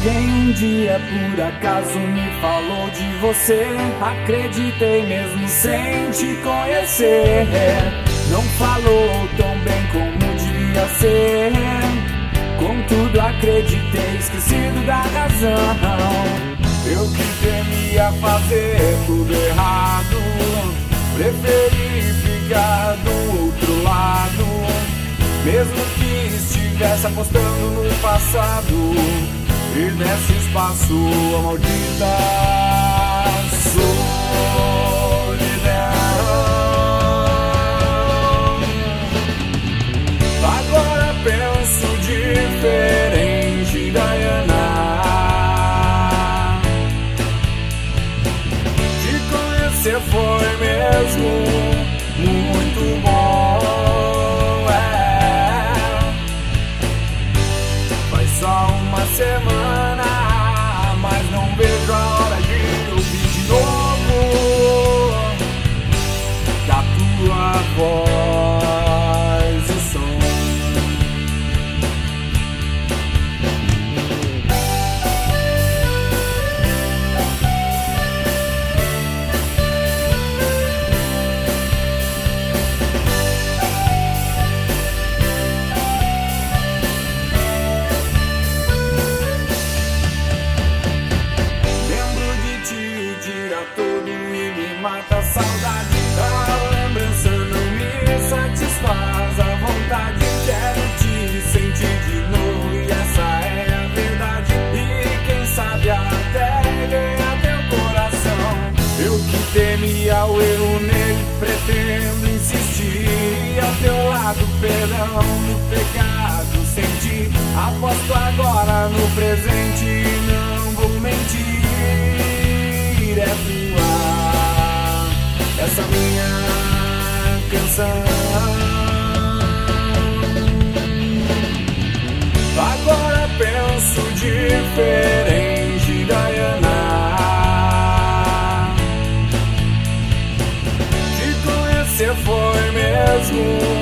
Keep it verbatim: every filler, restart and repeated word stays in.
Alguém um dia por acaso me falou de você. Acreditei mesmo sem te conhecer. Não falou tão bem como devia ser. Contudo acreditei, esquecido da razão. Eu que temia fazer tudo errado, preferi ficar do outro lado, mesmo que estivesse apostando no passado. E nesse espaço a maldita solidão. Agora penso diferente, Diana. Te conhecer foi mesmo muito bom, é. Faz só uma semana, mas não vejo a hora de ouvir de novo da tua voz e som. Tudo e me mata a saudade. A lembrança não me satisfaz. A vontade, quero te sentir de novo, e essa é a verdade. E quem sabe até ganhar teu coração. Eu que temia o erro nele, pretendo insistir ao teu lado. Perdão no pecado senti. Aposto agora no presente, não vou mentir. É tua, essa minha canção. Agora penso diferente, Diana. Te conhecer foi mesmo